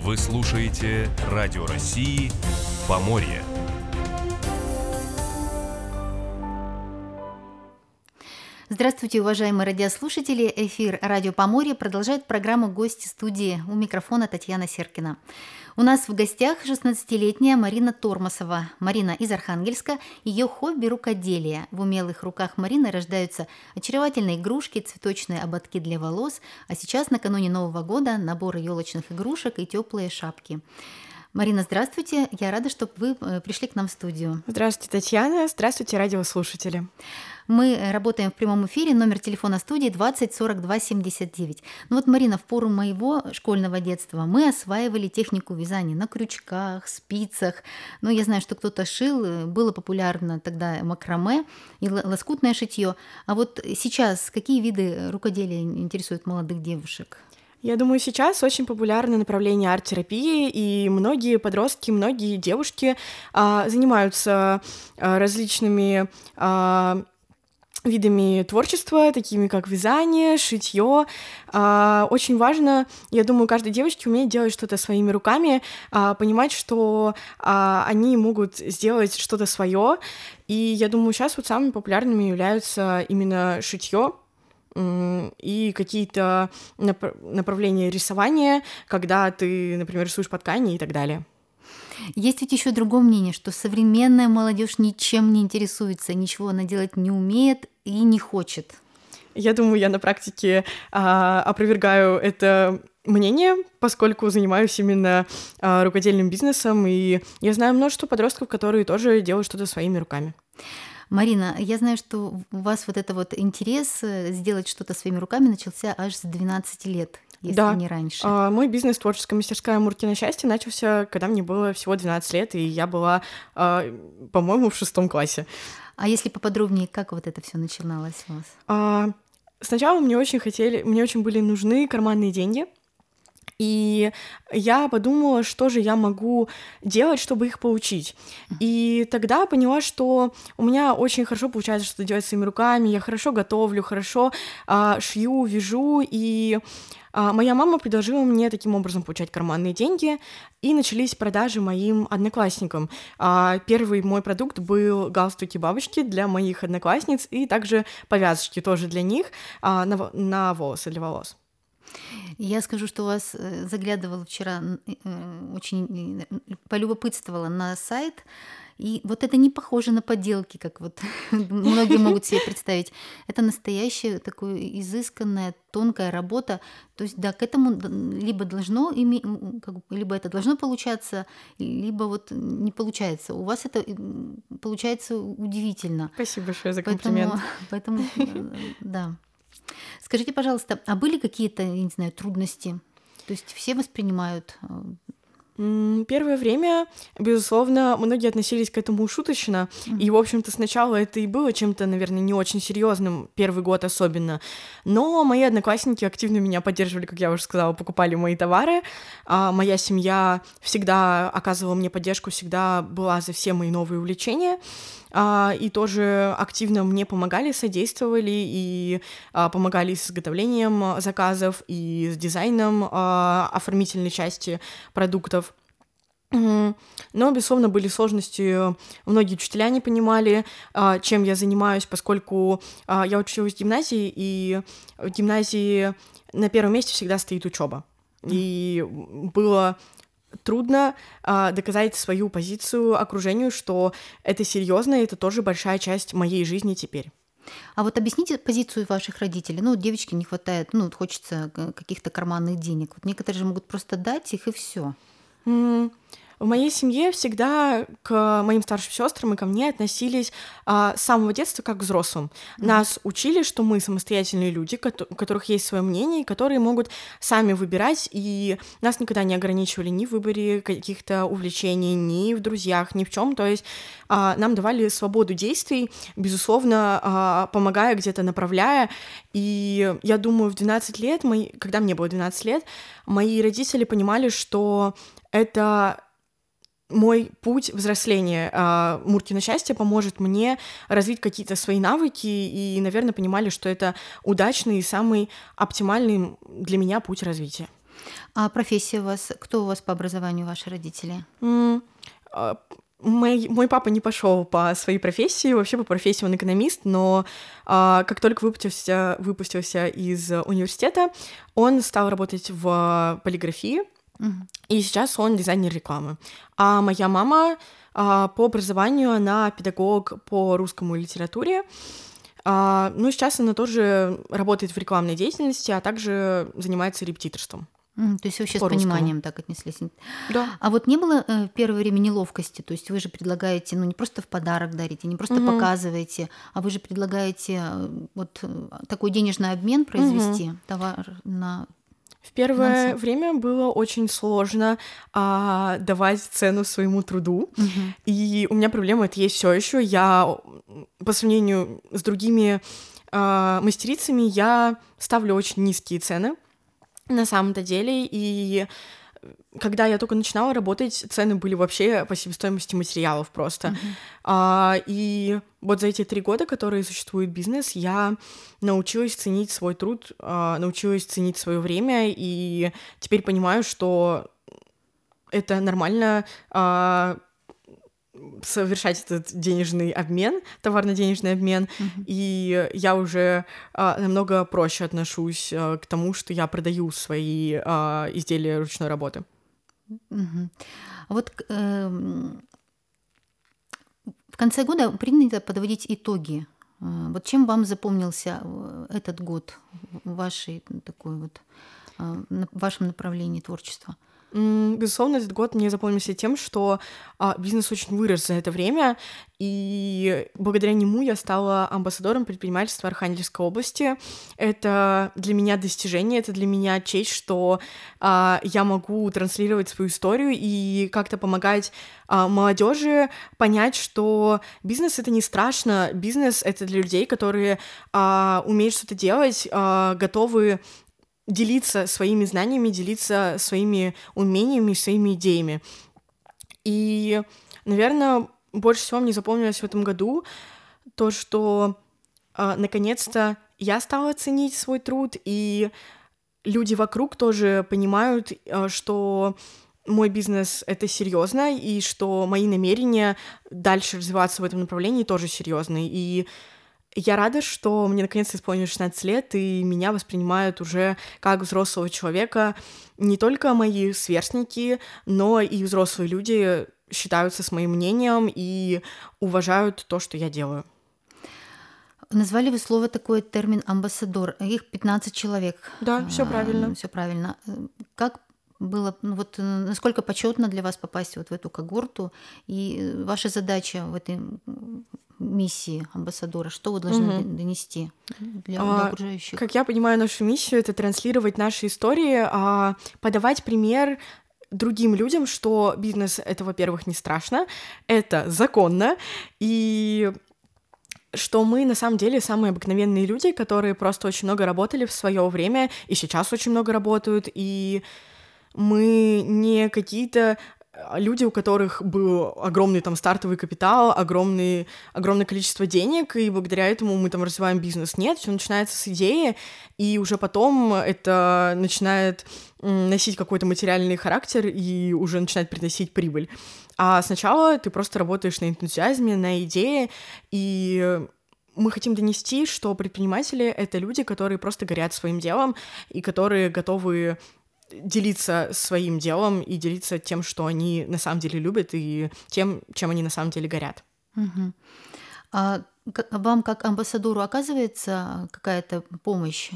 Вы слушаете Радио России «Поморье». Здравствуйте, уважаемые радиослушатели. Эфир «Радио Поморье» продолжает программу «Гости студии». У микрофона Татьяна Серкина. У нас в гостях 16-летняя Марина Тормосова. Марина из Архангельска. Ее хобби – рукоделие. В умелых руках Марины рождаются очаровательные игрушки, цветочные ободки для волос. А сейчас, накануне Нового года, набор елочных игрушек и теплые шапки. Марина, здравствуйте. Я рада, что вы пришли к нам в студию. Здравствуйте, Татьяна. Здравствуйте, радиослушатели. Мы работаем в прямом эфире. Номер телефона студии 20 42 79. Ну вот, Марина, в пору моего школьного детства мы осваивали технику вязания на крючках, спицах. Ну, я знаю, что кто-то шил. Было популярно тогда макраме и лоскутное шитье. А вот сейчас какие виды рукоделия интересуют молодых девушек? Я думаю, сейчас очень популярно направление арт-терапии, и многие подростки, многие девушки занимаются различными видами творчества, такими как вязание, шитье. Очень важно, я думаю, каждой девочке уметь делать что-то своими руками, понимать, что они могут сделать что-то свое. И я думаю, сейчас вот самыми популярными являются именно шитье и какие-то направления рисования, когда ты, например, рисуешь по ткани и так далее. Есть ведь еще другое мнение, что современная молодежь ничем не интересуется, ничего она делать не умеет и не хочет. Я думаю, я на практике опровергаю это мнение, поскольку занимаюсь именно рукодельным бизнесом, и я знаю множество подростков, которые тоже делают что-то своими руками. Марина, я знаю, что у вас вот это вот интерес сделать что-то своими руками начался аж с 12 лет, если не раньше. Мой бизнес «Творческая мастерская Муркино счастье» начался, когда мне было всего 12 лет, и я была, по-моему, в 6 классе. А если поподробнее, как вот это все начиналось у вас? Сначала мне очень были нужны карманные деньги, и я подумала, что же я могу делать, чтобы их получить. И тогда поняла, что у меня очень хорошо получается что-то делать своими руками, я хорошо готовлю, хорошо шью, вяжу, и моя мама предложила мне таким образом получать карманные деньги, и начались продажи моим одноклассникам. Первый мой продукт был галстуки-бабочки для моих одноклассниц, и также повязочки тоже для них на волосы, для волос. Я скажу, что у вас заглядывала вчера, очень полюбопытствовала на сайт, и вот это не похоже на подделки, как вот многие могут себе представить. Это настоящая такая изысканная, тонкая работа. То есть, да, к этому либо это должно получаться, либо вот не получается. У вас это получается удивительно. Спасибо большое за комплимент. Поэтому да. Скажите, пожалуйста, а были какие-то, я не знаю, трудности? То есть все воспринимают? Первое время, безусловно, многие относились к этому шуточно, и, в общем-то, сначала это и было чем-то, наверное, не очень серьезным, первый год особенно, но мои одноклассники активно меня поддерживали, как я уже сказала, покупали мои товары, моя семья всегда оказывала мне поддержку, всегда была за все мои новые увлечения, и тоже активно мне помогали, содействовали и помогали с изготовлением заказов и с дизайном оформительной части продуктов. Но, безусловно, были сложности. Многие учителя не понимали, чем я занимаюсь, поскольку я училась в гимназии, и в гимназии на первом месте всегда стоит учеба. И было трудно доказать свою позицию окружению, что это серьезно, и это тоже большая часть моей жизни теперь. А вот объясните позицию ваших родителей. Ну, девочке не хватает, хочется каких-то карманных денег. Вот некоторые же могут просто дать их, и все. В моей семье всегда к моим старшим сестрам и ко мне относились с самого детства как к взрослым. Нас учили, что мы самостоятельные люди, у которых есть свое мнение, и которые могут сами выбирать, и нас никогда не ограничивали ни в выборе каких-то увлечений, ни в друзьях, ни в чем. То есть нам давали свободу действий, безусловно, помогая где-то, направляя. И я думаю, в 12 лет, когда мне было 12 лет, мои родители понимали, что это мой путь взросления. Муркино счастье поможет мне развить какие-то свои навыки, и, наверное, понимали, что это удачный и самый оптимальный для меня путь развития. А профессия у вас, кто у вас по образованию, ваши родители? А, мой папа не пошел по своей профессии, вообще по профессии он экономист, но как только выпустился из университета, он стал работать в полиграфии, и сейчас он дизайнер рекламы. А моя мама по образованию, она педагог по русскому литературе. Ну, сейчас она тоже работает в рекламной деятельности, а также занимается репетиторством. То есть вообще с По-русскому. пониманием так отнеслись. Да. А вот не было в первое время неловкости? То есть вы же предлагаете, не просто в подарок дарите, не просто показываете, а вы же предлагаете такой денежный обмен произвести, товар на... В первое время было очень сложно давать цену своему труду, и у меня проблема это есть все еще. Я по сравнению с другими мастерицами я ставлю очень низкие цены на самом-то деле, и когда я только начинала работать, цены были вообще по себестоимости материалов просто. И вот за эти 3 года, которые существует бизнес, я научилась ценить свой труд, научилась ценить свое время, и теперь понимаю, что это нормально совершать этот денежный обмен, товарно-денежный обмен, и я уже намного проще отношусь к тому, что я продаю свои изделия ручной работы. Вот в конце года принято подводить итоги. Вот чем вам запомнился этот год в вашем направлении творчества? Безусловно, этот год мне запомнился тем, что бизнес очень вырос за это время, и благодаря нему я стала амбассадором предпринимательства Архангельской области. Это для меня достижение, это для меня честь, что я могу транслировать свою историю и как-то помогать молодежи понять, что бизнес — это не страшно, бизнес — это для людей, которые умеют что-то делать, готовы делиться своими знаниями, делиться своими умениями, своими идеями. И, наверное, больше всего мне запомнилось в этом году то, что наконец-то я стала ценить свой труд, и люди вокруг тоже понимают, что мой бизнес — это серьезно, и что мои намерения дальше развиваться в этом направлении тоже серьезные. И я рада, что мне наконец-то исполнилось 16 лет, и меня воспринимают уже как взрослого человека. Не только мои сверстники, но и взрослые люди считаются с моим мнением и уважают то, что я делаю. Назвали вы слово такое, термин «амбассадор». Их 15 человек. Да, все правильно. Все правильно. Как было, насколько почетно для вас попасть в эту когорту, и ваша задача в этой миссии амбассадора, что вы должны донести для окружающих? Как я понимаю нашу миссию, это транслировать наши истории, подавать пример другим людям, что бизнес — это, во-первых, не страшно, это законно, и что мы на самом деле самые обыкновенные люди, которые просто очень много работали в свое время и сейчас очень много работают, и мы не какие-то люди, у которых был огромный стартовый капитал, огромное количество денег, и благодаря этому мы развиваем бизнес. Нет, все начинается с идеи, и уже потом это начинает носить какой-то материальный характер и уже начинает приносить прибыль. А сначала ты просто работаешь на энтузиазме, на идее, и мы хотим донести, что предприниматели — это люди, которые просто горят своим делом и которые готовы делиться своим делом и делиться тем, что они на самом деле любят, и тем, чем они на самом деле горят. А вам, как амбассадору, оказывается какая-то помощь?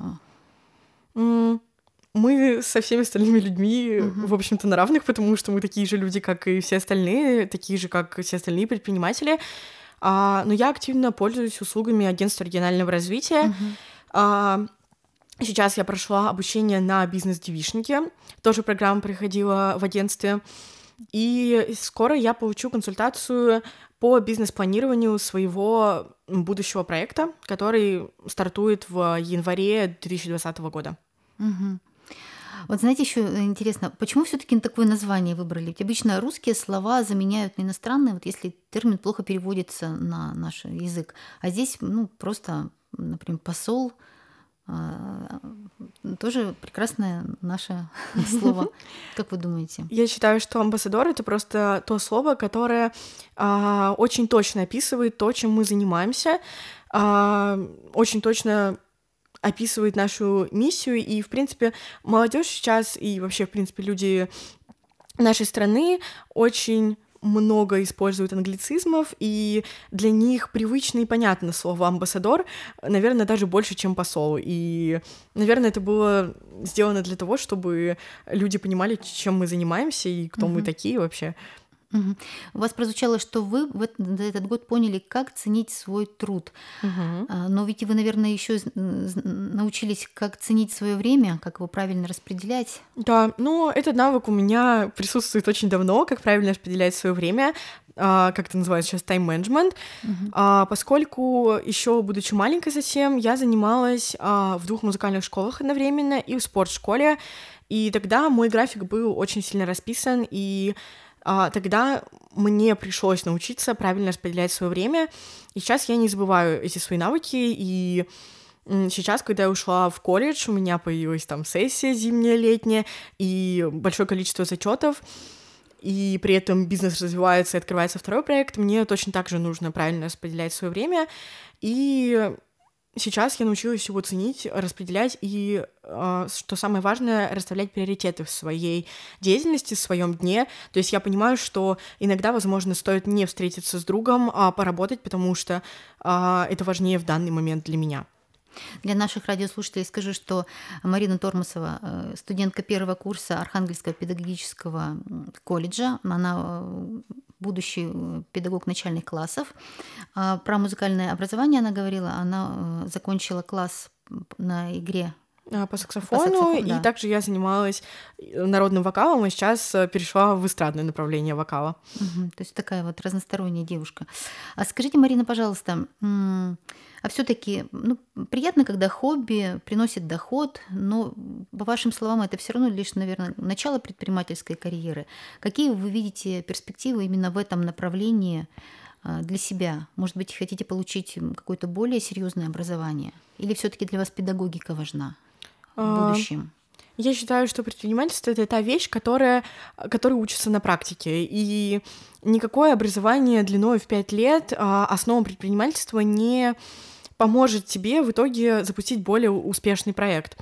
Мы со всеми остальными людьми, в общем-то, на равных, потому что мы такие же люди, как и все остальные, такие же, как и все остальные предприниматели. Но я активно пользуюсь услугами агентства регионального развития. Сейчас я прошла обучение на бизнес-девишнике, тоже программа проходила в агентстве, и скоро я получу консультацию по бизнес-планированию своего будущего проекта, который стартует в январе 2020 года. Вот знаете, еще интересно, почему все-таки такое название выбрали? Ведь обычно русские слова заменяют на иностранные, вот если термин плохо переводится на наш язык, а здесь просто, например, посол Тоже прекрасное наше слово. Как вы думаете? Я считаю, что амбассадор — это просто то слово, которое очень точно описывает то, чем мы занимаемся, очень точно описывает нашу миссию, и, в принципе, молодежь сейчас и вообще, в принципе, люди нашей страны очень много используют англицизмов, и для них привычно и понятно слово «амбассадор», наверное, даже больше, чем посол. И, наверное, это было сделано для того, чтобы люди понимали, чем мы занимаемся и кто мы такие вообще. У вас прозвучало, что вы за этот год поняли, как ценить свой труд. Но ведь вы, наверное, еще научились, как ценить свое время, как его правильно распределять. Да, ну, этот навык у меня присутствует очень давно, как правильно распределять свое время, как это называется сейчас, тайм-менеджмент, поскольку еще будучи маленькой совсем, я занималась в 2 музыкальных школах одновременно и в спортшколе, и тогда мой график был очень сильно расписан, и тогда мне пришлось научиться правильно распределять свое время, и сейчас я не забываю эти свои навыки, и сейчас, когда я ушла в колледж, у меня появилась там сессия зимняя, летняя, и большое количество зачетов, и при этом бизнес развивается и открывается второй проект, мне точно так же нужно правильно распределять свое время, и сейчас я научилась его ценить, распределять и, что самое важное, расставлять приоритеты в своей деятельности, в своем дне. То есть я понимаю, что иногда, возможно, стоит не встретиться с другом, а поработать, потому что это важнее в данный момент для меня. Для наших радиослушателей скажу, что Марина Тормосова, студентка 1-го курса Архангельского педагогического колледжа, она будущий педагог начальных классов. Про музыкальное образование она говорила, она закончила класс на игре по саксофону, да. И также я занималась народным вокалом, и сейчас перешла в эстрадное направление вокала. То есть такая вот разносторонняя девушка. А скажите, Марина, пожалуйста, а все-таки приятно, когда хобби приносит доход, но, по вашим словам, это все равно лишь, наверное, начало предпринимательской карьеры. Какие вы видите перспективы именно в этом направлении для себя? Может быть, хотите получить какое-то более серьезное образование? Или все-таки для вас педагогика важна в будущем? Я считаю, что предпринимательство — это та вещь, которая учится на практике, и никакое образование длиной в 5 лет основам предпринимательства не поможет тебе в итоге запустить более успешный проект.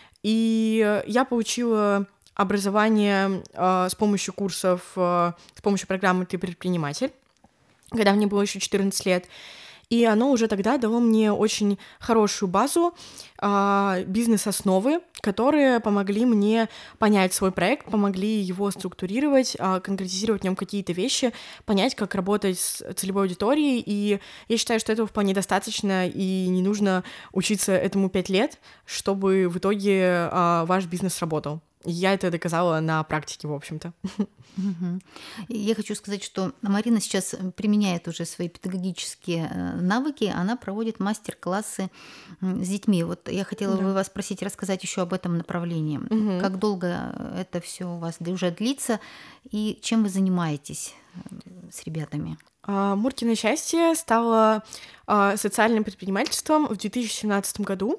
И я получила образование с помощью курсов, с помощью программы «Ты предприниматель», когда мне было еще 14 лет. И оно уже тогда дало мне очень хорошую базу, бизнес-основы, которые помогли мне понять свой проект, помогли его структурировать, конкретизировать в нем какие-то вещи, понять, как работать с целевой аудиторией. И я считаю, что этого вполне достаточно, и не нужно учиться этому 5 лет, чтобы в итоге ваш бизнес работал. Я это доказала на практике, в общем-то. Я хочу сказать, что Марина сейчас применяет уже свои педагогические навыки, она проводит мастер-классы с детьми. Вот я хотела бы вас спросить, рассказать еще об этом направлении. Как долго это все у вас уже длится и чем вы занимаетесь с ребятами? Муркино счастье стало социальным предпринимательством в 2017 году.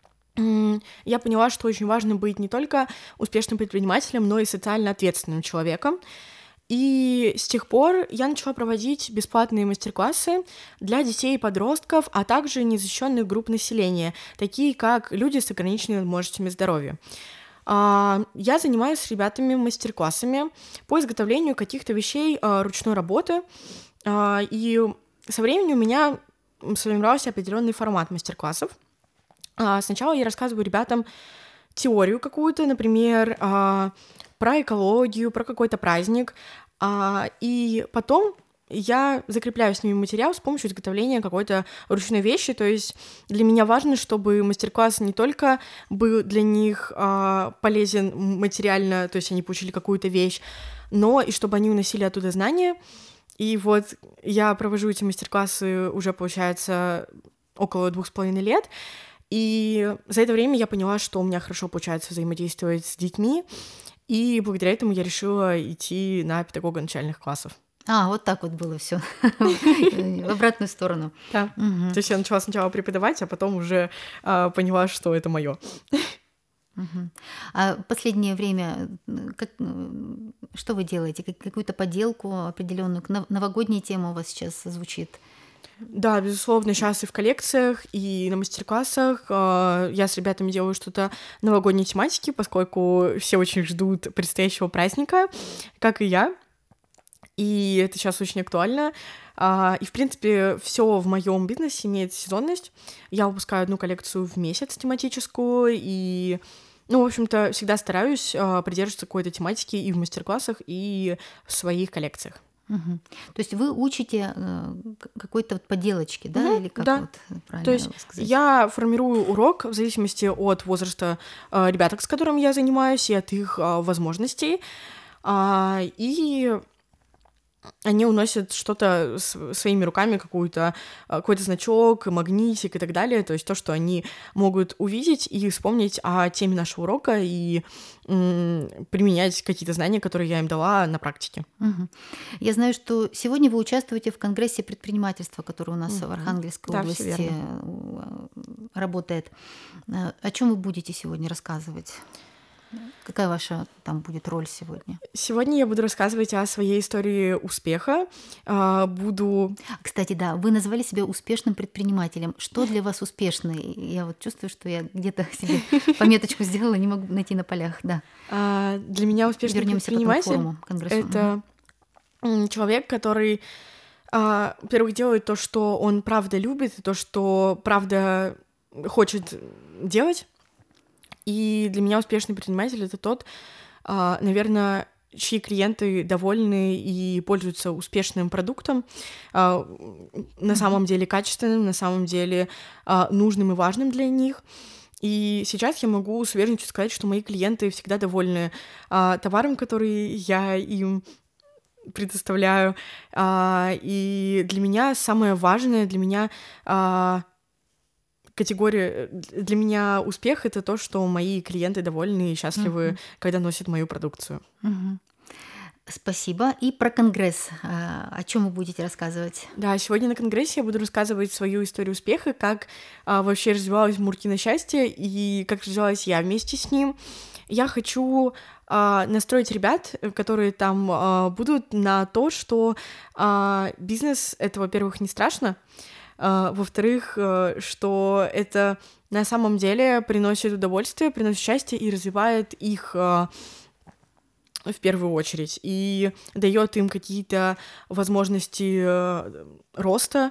Я поняла, что очень важно быть не только успешным предпринимателем, но и социально ответственным человеком. И с тех пор я начала проводить бесплатные мастер-классы для детей и подростков, а также незащищенных групп населения, такие как люди с ограниченными возможностями здоровья. Я занимаюсь с ребятами мастер-классами по изготовлению каких-то вещей ручной работы, и со временем у меня сформировался определенный формат мастер-классов. Сначала я рассказываю ребятам теорию какую-то, например, про экологию, про какой-то праздник, и потом я закрепляю с ними материал с помощью изготовления какой-то ручной вещи. То есть для меня важно, чтобы мастер-класс не только был для них полезен материально, то есть они получили какую-то вещь, но и чтобы они уносили оттуда знания. И вот я провожу эти мастер-классы уже, получается, около 2,5 лет, и за это время я поняла, что у меня хорошо получается взаимодействовать с детьми, и благодаря этому я решила идти на педагога начальных классов. Вот так вот было все в обратную сторону. Да. То есть я начала сначала преподавать, а потом уже поняла, что это мое. А последнее время что вы делаете? Какую-то поделку определенную? Новогодняя тема у вас сейчас звучит? Да, безусловно, сейчас и в коллекциях, и на мастер-классах я с ребятами делаю что-то новогодней тематики, поскольку все очень ждут предстоящего праздника, как и я. И это сейчас очень актуально. И, в принципе, все в моем бизнесе имеет сезонность. Я выпускаю одну коллекцию в месяц тематическую, и, в общем-то, всегда стараюсь придерживаться какой-то тематики и в мастер-классах, и в своих коллекциях. То есть вы учите какой-то поделочки, да, или как да. Правильно То есть сказать? я формирую урок в зависимости от возраста ребяток, с которыми я занимаюсь, и от их возможностей, и они уносят что-то своими руками, какой-то значок, магнитик и так далее, то есть то, что они могут увидеть и вспомнить о теме нашего урока и применять какие-то знания, которые я им дала на практике. Я знаю, что сегодня вы участвуете в Конгрессе предпринимательства, который у нас в Архангельской области работает. О чем вы будете сегодня рассказывать? Какая ваша там будет роль сегодня? Сегодня я буду рассказывать о своей истории успеха. Кстати, да, вы назвали себя успешным предпринимателем. Что для вас успешный? Я вот чувствую, что я где-то себе пометочку сделала, не могу найти на полях. Да. Для меня успешный предприниматель — это человек, который, во-первых, делает то, что он правда любит, и то, что правда хочет делать. И для меня успешный предприниматель — это тот, наверное, чьи клиенты довольны и пользуются успешным продуктом, на самом деле качественным, на самом деле нужным и важным для них. И сейчас я могу с уверенностью сказать, что мои клиенты всегда довольны товаром, который я им предоставляю. И для меня самое важное, для меня успех — это то, что мои клиенты довольны и счастливы, когда носят мою продукцию. Спасибо. И про конгресс. О чем вы будете рассказывать? Да, сегодня на конгрессе я буду рассказывать свою историю успеха, как вообще развивалось Муркино счастье и как развивалась я вместе с ним. Я хочу настроить ребят, которые там будут, на то, что бизнес — это, во-первых, не страшно, во-вторых, что это на самом деле приносит удовольствие, приносит счастье и развивает их в первую очередь, и дает им какие-то возможности роста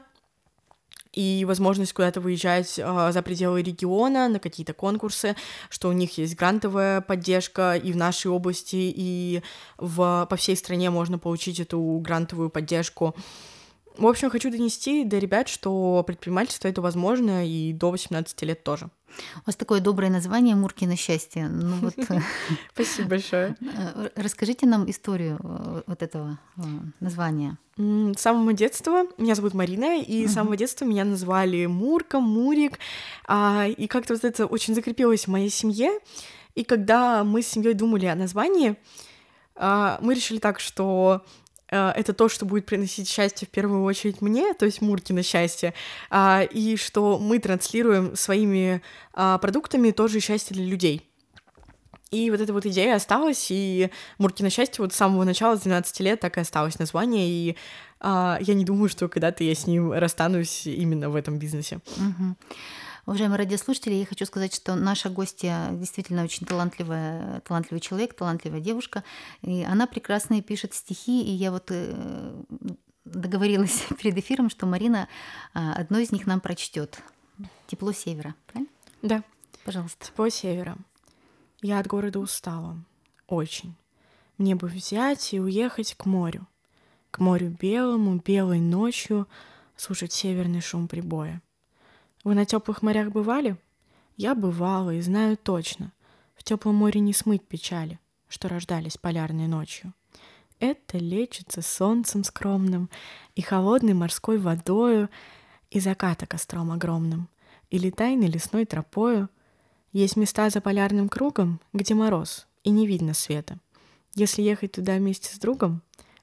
и возможность куда-то выезжать за пределы региона на какие-то конкурсы, что у них есть грантовая поддержка и в нашей области, и по всей стране можно получить эту грантовую поддержку. В общем, хочу донести до ребят, что предпринимательство — это возможно, и до 18 лет тоже. У вас такое доброе название «Муркино счастье». Спасибо большое. Расскажите нам историю вот этого названия. С самого детства, меня зовут Марина, и с самого детства меня называли Мурка, Мурик, и как-то вот это очень закрепилось в моей семье. И когда мы с семьей думали о названии, мы решили так, что это то, что будет приносить счастье в первую очередь мне, то есть Муркино счастье, и что мы транслируем своими продуктами тоже счастье для людей. И вот эта вот идея осталась, и Муркино счастье вот с самого начала, с 12 лет, так и осталось название, и я не думаю, что когда-то я с ним расстанусь именно в этом бизнесе. Уважаемые радиослушатели, я хочу сказать, что наша гостья действительно очень талантливый человек, талантливая девушка, и она прекрасно пишет стихи, и я вот договорилась перед эфиром, что Марина одно из них нам прочтет. «Тепло севера», правильно? Да. Пожалуйста. «Тепло севера. Я от города устала. Очень. Мне бы взять и уехать к морю белому, белой ночью, слушать северный шум прибоя. Вы на теплых морях бывали? Я бывала и знаю точно. В теплом море не смыть печали, что рождались полярной ночью. Это лечится солнцем скромным и холодной морской водою, и заката костром огромным, или тайной лесной тропою. Есть места за полярным кругом, где мороз, и не видно света. Если ехать туда вместе с другом,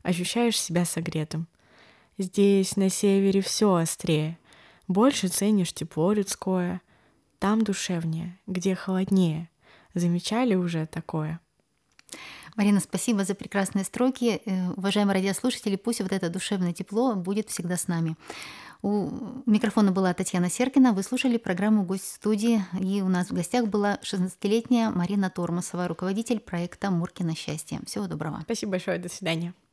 ощущаешь себя согретым. Здесь, на севере, все острее. Больше ценишь тепло людское. Там душевнее, где холоднее. Замечали уже такое? Марина, спасибо за прекрасные строки. Уважаемые радиослушатели, пусть вот это душевное тепло будет всегда с нами. У микрофона была Татьяна Серкина. Вы слушали программу «Гость студии». И у нас в гостях была 16-летняя Марина Тормосова, руководитель проекта «Муркино счастье». Всего доброго. Спасибо большое, до свидания.